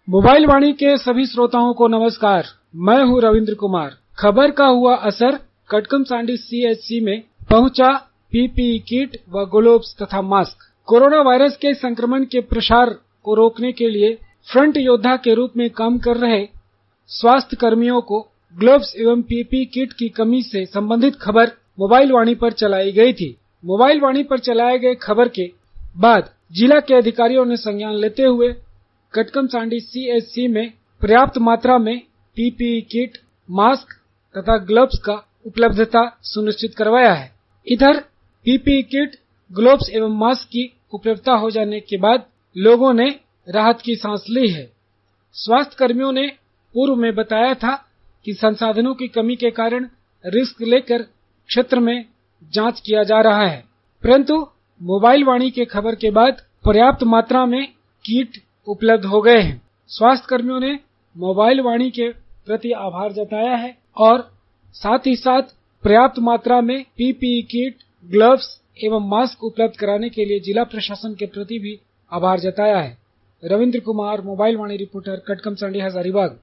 Mobile वाणी के सभी श्रोताओं को नमस्कार। मैं हूं रविंद्र कुमार। खबर का हुआ असर, कटकमसांडी सीएचसी में पहुंचा पीपीई किट व ग्लोव्स तथा मास्क। कोरोना वायरस के संक्रमण के प्रसार को रोकने के लिए फ्रंट योद्धा के रूप में काम कर रहे स्वास्थ्य कर्मियों को ग्लोव्स एवं पीपीई किट की कमी से संबंधित खबर मोबाइल वाणी पर चलाई गई थी। मोबाइल वाणी पर चलाए गए खबर के बाद जिला के अधिकारियों ने संज्ञान लेते हुए कटकमसांडी सीएचसी में पर्याप्त मात्रा में पीपीई किट, मास्क तथा ग्लव्स का उपलब्धता सुनिश्चित करवाया है। इधर पीपीई किट, ग्लव्स एवं मास्क की उपलब्धता हो जाने के बाद लोगों ने राहत की सांस ली है। स्वास्थ्य कर्मियों ने पूर्व में बताया था कि संसाधनों की कमी के कारण रिस्क लेकर क्षेत्र में जांच किया जा रहा है, परंतु मोबाइल वाणी के खबर के बाद पर्याप्त मात्रा में किट उपलब्ध हो गए हैं। स्वास्थ्य कर्मियों ने मोबाइल वाणी के प्रति आभार जताया है और साथ ही साथ पर्याप्त मात्रा में पीपीई किट, ग्लव्स एवं मास्क उपलब्ध कराने के लिए जिला प्रशासन के प्रति भी आभार जताया है। Ravindra Kumar, mobile Vaani reporter, Katkamsandi, Hazaribagh.